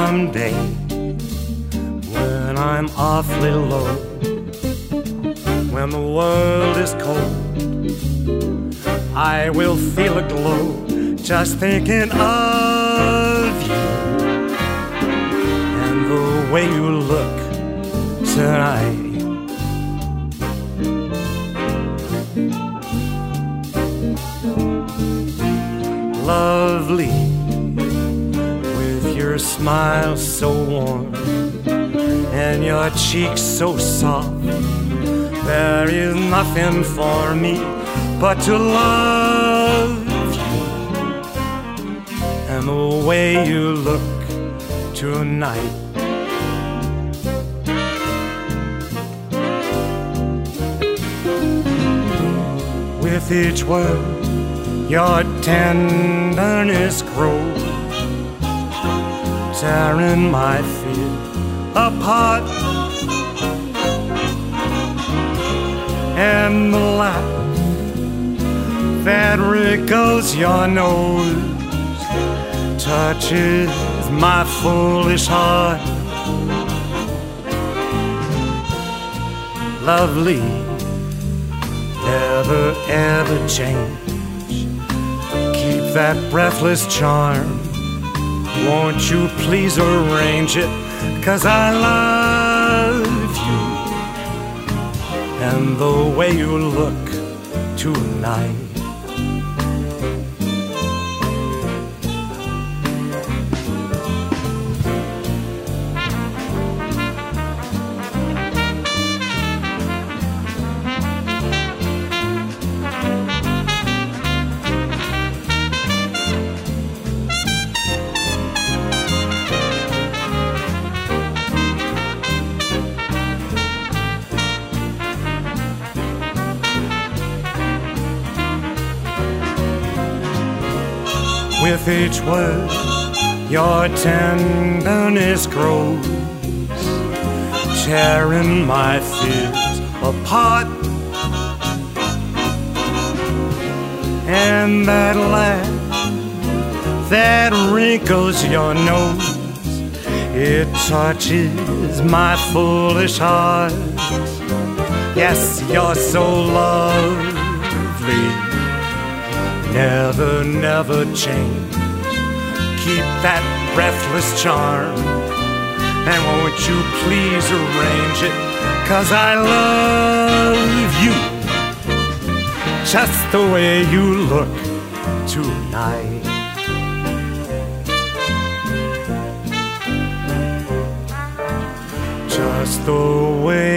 someday when I'm awfully low, when the world is cold, I will feel a glow just thinking of you and the way you look tonight. Lovely, with your smile so warm and your cheeks so soft, there is nothing for me but to love you and the way you look tonight. With each word your tenderness grows, tearing my fear apart, and the laugh that wrinkles your nose touches my foolish heart. Lovely, never ever change, keep that breathless charm. Won't you please arrange it, 'cause I love you and the way you look tonight. With each word your tenderness grows, tearing my fears apart, and that laugh that wrinkles your nose, it touches my foolish heart. Yes, you're so lovely, never, never change, keep that breathless charm, and won't you please arrange it, 'cause I love you just the way you look tonight. Just the way